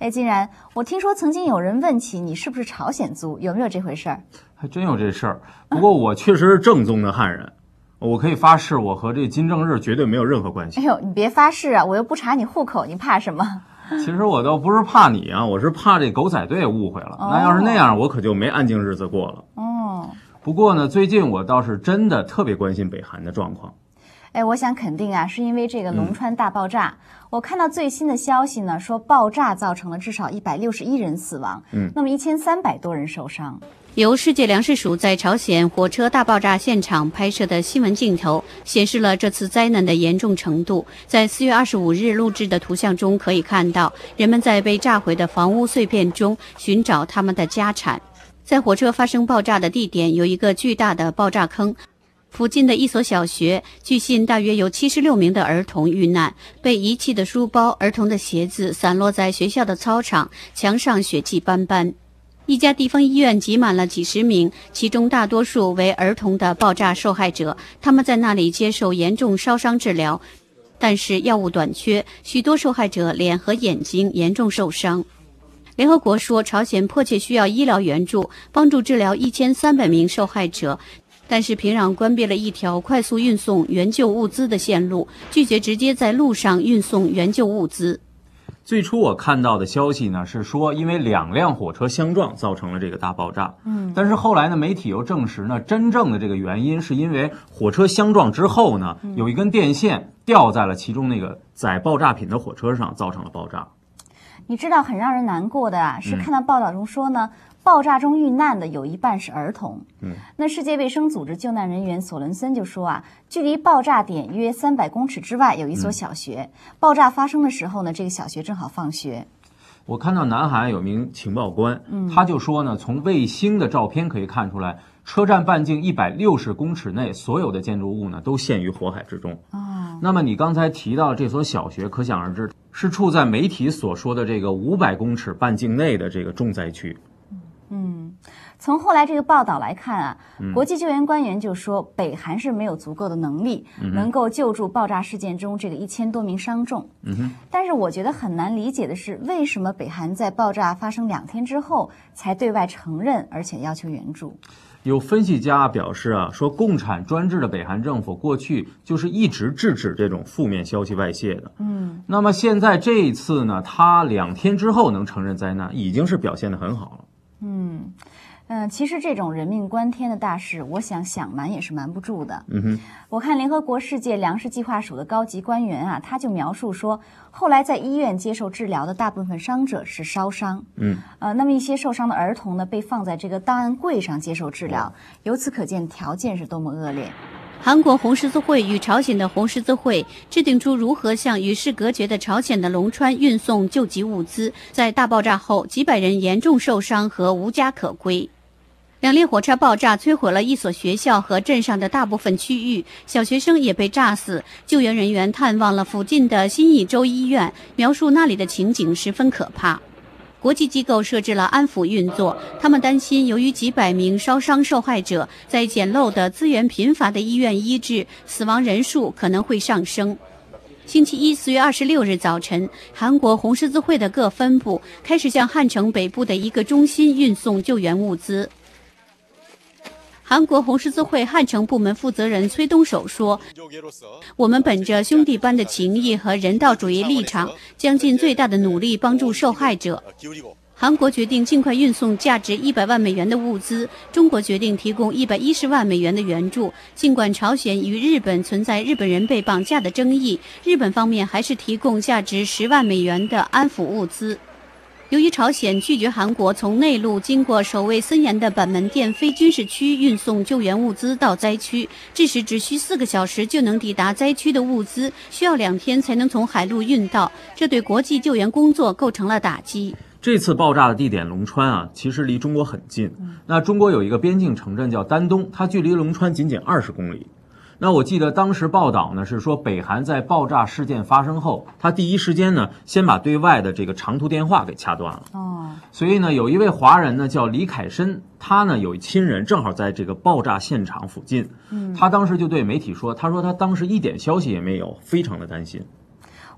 金然，我听说曾经有人问起你是不是朝鲜族，有没有这回事儿？ 还真有这事儿，不过我确实是正宗的汉人，我可以发誓，我和这金正日绝对没有任何关系。 哎呦，你别发誓啊，我又不查你户口，你怕什么？ 其实我倒不是怕你啊，我是怕这狗仔队误会了。那要是那样，我可就没安静日子过了。不过呢，最近我倒是真的特别关心北韩的状况。 哎，我想肯定啊，是因为这个龙川大爆炸。我看到最新的消息呢，说爆炸造成了至少161人死亡，那么1300多人受伤。 由世界粮食署在朝鲜火车大爆炸现场拍摄的新闻镜头，显示了这次灾难的严重程度。在4月25日录制的图像中可以看到，人们在被炸毁的房屋碎片中寻找他们的家产。在火车发生爆炸的地点有一个巨大的爆炸坑，附近的一所小学，据信大约有76名的儿童遇难，被遗弃的书包、儿童的鞋子散落在学校的操场，墙上血迹斑斑。一家地方医院挤满了几十名，其中大多数为儿童的爆炸受害者，他们在那里接受严重烧伤治疗，但是药物短缺，许多受害者脸和眼睛严重受伤。联合国说，朝鲜迫切需要医疗援助，帮助治疗1300名受害者，但是平壤关闭了一条快速运送援救物资的线路，拒绝直接在路上运送援救物资。 最初我看到的消息呢是说，因为2辆火车相撞造成了这个大爆炸。但是后来呢，媒体又证实呢，真正的这个原因是因为火车相撞之后呢，有一根电线掉在了其中那个载爆炸品的火车上，造成了爆炸。 你知道很让人难过的啊，是看到报道中说呢，爆炸中遇难的有一半是儿童。那世界卫生组织救难人员索伦森就说啊，距离爆炸点约300公尺之外有一所小学，爆炸发生的时候呢，这个小学正好放学。 我看到南韩有名情报官，他就说呢，从卫星的照片可以看出来，车站半径160公尺内所有的建筑物呢都陷于火海之中。那么你刚才提到这所小学，可想而知是处在媒体所说的这个500公尺半径内的这个重灾区。 从后来这个报道来看啊，国际救援官员就说，北韩是没有足够的能力能够救助爆炸事件中这个1000多名伤重。但是我觉得很难理解的是，为什么北韩在爆炸发生2天之后才对外承认，而且要求援助？ 有分析家表示啊，说共产专制的北韩政府过去就是一直制止这种负面消息外泄的。那么现在这一次呢，他2天之后能承认灾难，已经是表现得很好了。 其实这种人命关天的大事，我想瞒也是瞒不住的。我看联合国世界粮食计划署的高级官员啊，他就描述说，后来在医院接受治疗的大部分伤者是烧伤。那么一些受伤的儿童呢，被放在这个档案柜上接受治疗，由此可见条件是多么恶劣。 韩国红十字会与朝鲜的红十字会制定出如何向与世隔绝的朝鲜的龙川运送救急物资。在大爆炸后，几百人严重受伤和无家可归。2列火车爆炸摧毁了一所学校和镇上的大部分区域，小学生也被炸死。救援人员探望了附近的新义州医院，描述那里的情景十分可怕。国际机构设置了安抚运作，他们担心由于几百名烧伤受害者在简陋的资源贫乏的医院医治，死亡人数可能会上升。星期一4月26日早晨，韩国红十字会的各分部开始向汉城北部的一个中心运送救援物资。韩国红十字会汉城部门负责人崔东守说，我们本着兄弟般的情谊和人道主义立场，将尽最大的努力帮助受害者。韩国决定尽快运送价值100万美元的物资，中国决定提供110万美元的援助。尽管朝鲜与日本存在日本人被绑架的争议，日本方面还是提供价值10万美元的安抚物资。由于朝鲜拒绝韩国从内陆经过守卫森严的板门店非军事区运送救援物资到灾区，致使只需4个小时就能抵达灾区的物资，需要2天才能从海路运到，这对国际救援工作构成了打击。 这次爆炸的地点龙川啊，其实离中国很近。那中国有一个边境城镇叫丹东，它距离龙川仅仅20公里。那我记得当时报道呢是说，北韩在爆炸事件发生后，他第一时间呢先把对外的这个长途电话给掐断了。所以呢，有一位华人呢叫李凯申，他呢有亲人正好在这个爆炸现场附近。他当时就对媒体说，他说他当时一点消息也没有，非常的担心。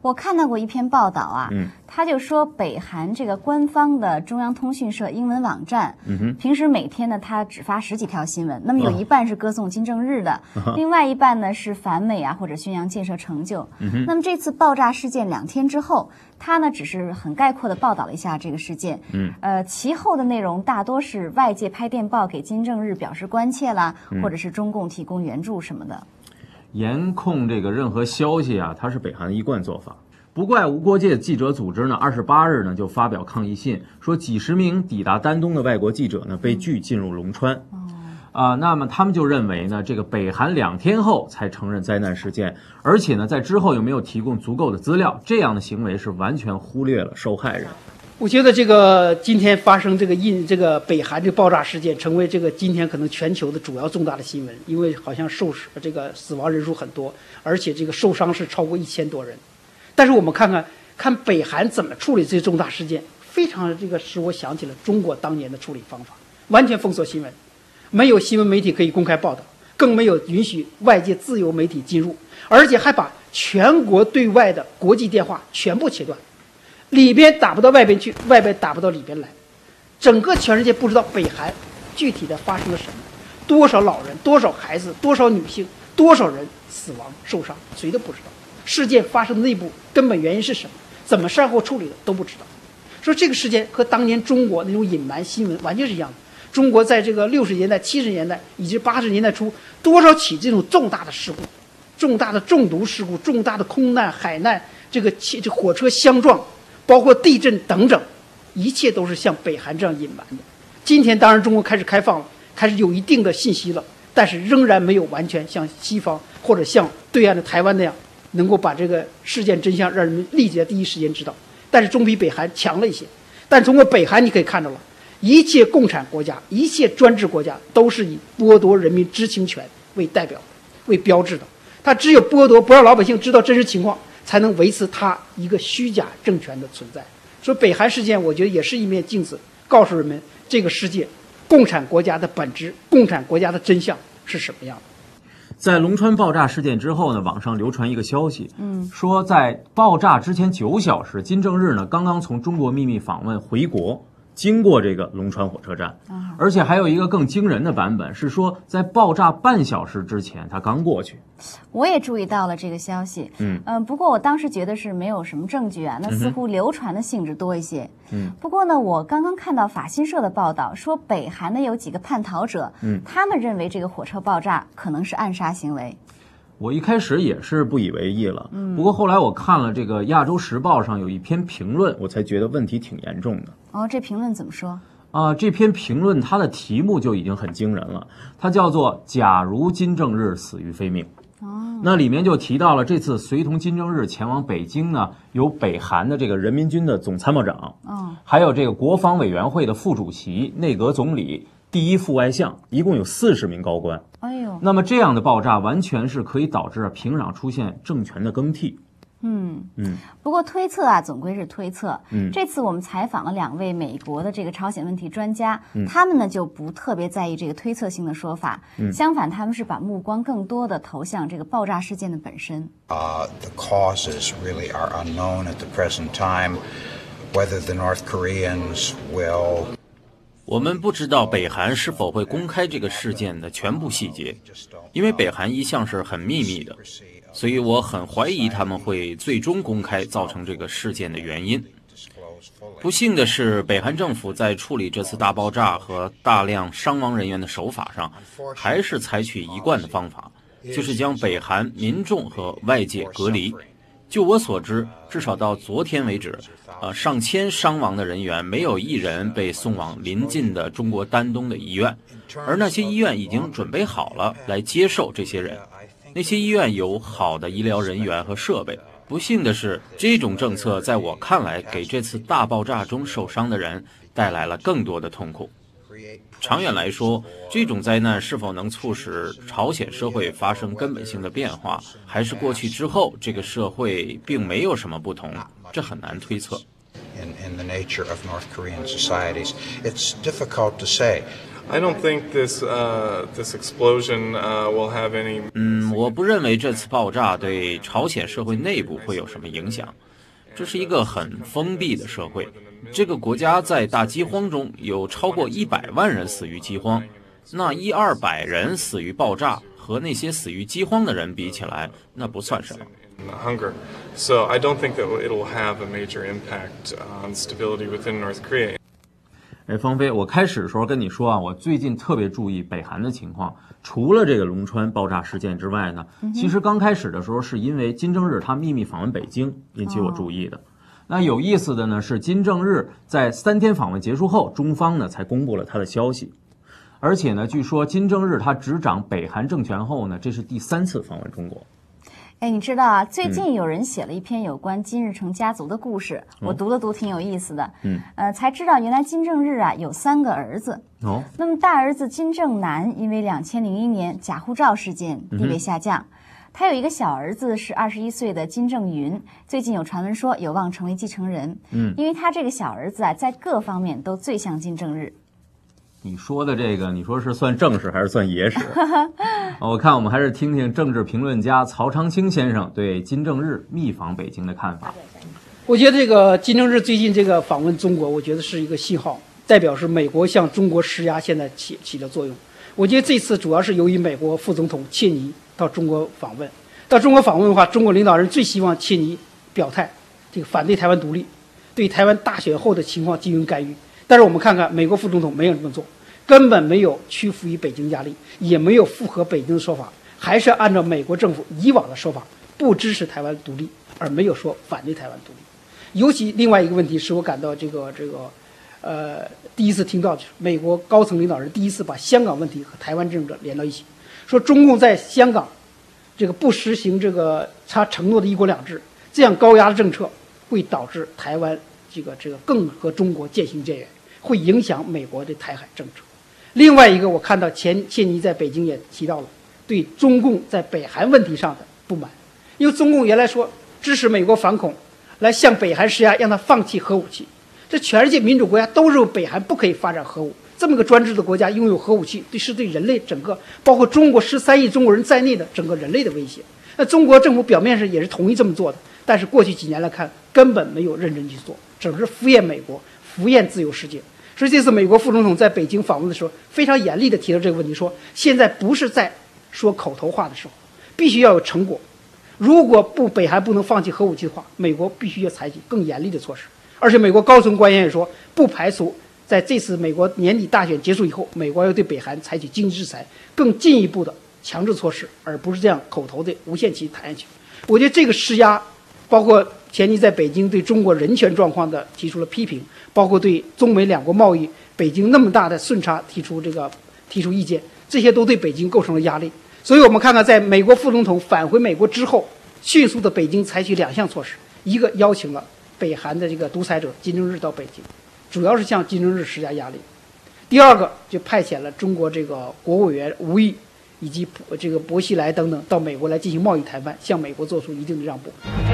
我看到过一篇报道啊，他就说北韩这个官方的中央通讯社英文网站，平时每天呢他只发10几条新闻，那么有一半是歌颂金正日的，另外一半呢是反美啊或者宣扬建设成就。那么这次爆炸事件2天之后，他呢只是很概括的报道了一下这个事件，其后的内容大多是外界拍电报给金正日表示关切啦，或者是中共提供援助什么的。 严控这个任何消息啊，它是北韩的一贯做法。不怪无国界记者组织呢，28日呢就发表抗议信，说几十名抵达丹东的外国记者呢被拒进入龙川。那么他们就认为呢，这个北韩2天后才承认灾难事件，而且呢在之后又没有提供足够的资料，这样的行为是完全忽略了受害人。 我觉得这个今天发生这个北韩这个爆炸事件，成为这个今天可能全球的主要重大的新闻，因为好像这个死亡人数很多，而且这个受伤是超过1000多人。但是我们看北韩怎么处理这些重大事件，非常这个使我想起了中国当年的处理方法，完全封锁新闻，没有新闻媒体可以公开报道，更没有允许外界自由媒体进入，而且还把全国对外的国际电话全部切断。里边打不到外边去，外边打不到里边来，整个全世界不知道北韩具体的发生了什么，多少老人，多少孩子，多少女性，多少人死亡受伤，谁都不知道。事件发生的内部根本原因是什么，怎么善后处理的都不知道。说这个事件和当年中国那种隐瞒新闻完全是一样的。中国在这个60年代、70年代以及80年代初，多少起这种重大的事故，重大的中毒事故，重大的空难、海难，这火车相撞，包括地震等等，一切都是像北韩这样隐瞒的。今天当然中国开始开放了，开始有一定的信息了，但是仍然没有完全像西方或者像对岸的台湾那样，能够把这个事件真相让人们立即在第一时间知道。但是总比北韩强了一些。但通过北韩你可以看到了，一切共产国家、一切专制国家都是以剥夺人民知情权为代表、为标志的。他只有剥夺，不让老百姓知道真实情况，才能维持他一个虚假政权的存在。所以北韩事件我觉得也是一面镜子，告诉人们这个世界共产国家的本质，共产国家的真相是什么样的。 在龙川爆炸事件之后呢，网上流传一个消息，说在爆炸之前9小时，金正日呢刚刚从中国秘密访问回国，经过这个龙川火车站，而且还有一个更惊人的版本是说，在爆炸半小时之前他刚过去。 我也注意到了这个消息，不过我当时觉得是没有什么证据啊，那似乎流传的性质多一些。不过呢，我刚刚看到法新社的报道说，北韩呢有几个叛逃者，他们认为这个火车爆炸可能是暗杀行为。 我一开始也是不以为意了，不过后来我看了这个《亚洲时报》上有一篇评论，我才觉得问题挺严重的。 哦，这评论怎么说？ 这篇评论它的题目就已经很惊人了，它叫做"假如金正日死于非命"。那里面就提到了这次随同金正日前往北京呢，有北韩的这个人民军的总参谋长，还有这个国防委员会的副主席、内阁总理、第一副外相，一共有40名高官。 哎呦， 那么这样的爆炸完全是可以导致平壤出现政权的更替。 不过推测啊，总归是推测。这次我们采访了2位美国的这个朝鲜问题专家，他们呢就不特别在意这个推测性的说法，相反，他们是把目光更多的投向这个爆炸事件的本身。 The causes really are unknown at the present time. Whether the North Koreans will. 我们不知道北韩是否会公开这个事件的全部细节，因为北韩一向是很秘密的，所以我很怀疑他们会最终公开造成这个事件的原因。不幸的是，北韩政府在处理这次大爆炸和大量伤亡人员的手法上，还是采取一贯的方法，就是将北韩民众和外界隔离。就我所知，至少到昨天为止，上千伤亡的人员没有一人被送往邻近的中国丹东的医院，而那些医院已经准备好了来接受这些人。那些医院有好的医疗人员和设备。不幸的是，这种政策在我看来给这次大爆炸中受伤的人带来了更多的痛苦。长远来说，这种灾难是否能促使朝鲜社会发生根本性的变化，还是过去之后这个社会并没有什么不同，这很难推测。 In the nature of North Korean societies, it's difficult to say. I don't think this explosion will have any. 我不认为这次爆炸对朝鲜社会内部会有什么影响。这是一个很封闭的社会，这个国家在大饥荒中有超过100万人死于饥荒，那100-200人死于爆炸和那些死于饥荒的人比起来，那不算什么。 Hunger, so I don't think that it will have a major impact on stability within North Korea. 芳菲，我开始的时候跟你说啊，我最近特别注意北韩的情况。除了这个龙川爆炸事件之外呢，其实刚开始的时候是因为金正日他秘密访问北京引起我注意的。那有意思的呢是，金正日在3天访问结束后，中方呢才公布了他的消息。而且呢，据说金正日他执掌北韩政权后呢，这是第3次访问中国。 哎，你知道啊，最近有人写了一篇有关金日成家族的故事，我读了读，挺有意思的。才知道原来金正日啊有3个儿子。那么大儿子金正男因为2001年假护照事件地位下降，他有一个小儿子是21岁的金正云，最近有传闻说有望成为继承人。因为他这个小儿子啊，在各方面都最像金正日。 你说的这个，你说是算正史还是算野史？我看我们还是听听政治评论家曹长青先生对金正日密访北京的看法。 我觉得这个金正日最近这个访问中国，我觉得是一个信号，代表是美国向中国施压现在起了作用。我觉得这次主要是由于美国副总统切尼到中国访问，到中国访问的话，中国领导人最希望切尼表态，这个反对台湾独立，对台湾大选后的情况进行干预。但是我们看看美国副总统没有这么做，根本没有屈服于北京压力，也没有附和北京的说法，还是按照美国政府以往的说法，不支持台湾独立，而没有说反对台湾独立。尤其另外一个问题是我感到第一次听到美国高层领导人第一次把香港问题和台湾政策连到一起，说中共在香港这个不实行这个他承诺的一国两制，这样高压的政策会导致台湾这个更和中国渐行渐远，会影响美国的台海政策。另外一个，我看到切尼在北京也提到了对中共在北韩问题上的不满，因为中共原来说支持美国反恐，来向北韩施压，让他放弃核武器。这全世界民主国家都认为北韩不可以发展核武，这么个专制的国家拥有核武器，是对人类整个包括中国13亿中国人在内的整个人类的威胁。那中国政府表面上也是同意这么做的，但是过去几年来看，根本没有认真去做，只是敷衍美国，敷衍自由世界。所以这次美国副总统在北京访问的时候，非常严厉地提到这个问题，说现在不是在说口头话的时候，必须要有成果。如果北韩不能放弃核武器的话，美国必须要采取更严厉的措施。而且美国高层官员也说，不排除在这次美国年底大选结束以后，美国要对北韩采取经济制裁，更进一步的强制措施，而不是这样口头的无限期谈下去。我觉得这个施压，包括前期在北京对中国人权状况的提出了批评，包括对中美两国贸易北京那么大的顺差提出意见，这些都对北京构成了压力。所以我们看看，在美国副总统返回美国之后，迅速的北京采取2项措施，一个邀请了北韩的这个独裁者金正日到北京，主要是向金正日施加压力。第二个就派遣了中国这个国务委员吴毅以及这个薄熙来等等到美国来进行贸易谈判，向美国做出一定的让步。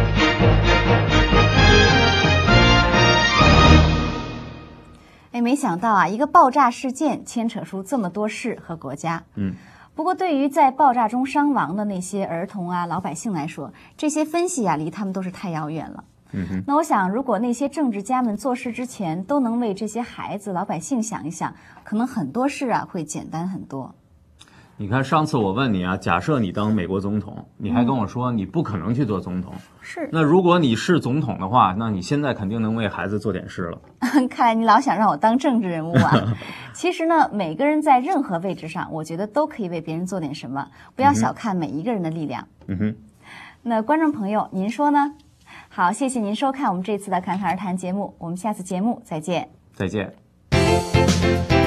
哎，没想到啊，一个爆炸事件牵扯出这么多事和国家。不过对于在爆炸中伤亡的那些儿童啊、老百姓来说，这些分析啊离他们都是太遥远了。那我想，如果那些政治家们做事之前都能为这些孩子、老百姓想一想，可能很多事啊会简单很多。 你看，上次我问你啊，假设你当美国总统，你还跟我说你不可能去做总统。 是。 那如果你是总统的话，那你现在肯定能为孩子做点事了。 看来你老想让我当政治人物啊。其实呢，每个人在任何位置上，我觉得都可以为别人做点什么，不要小看每一个人的力量。那观众朋友，您说呢？好，谢谢您收看我们这次的侃侃而谈节目，我们下次节目再见。 再见。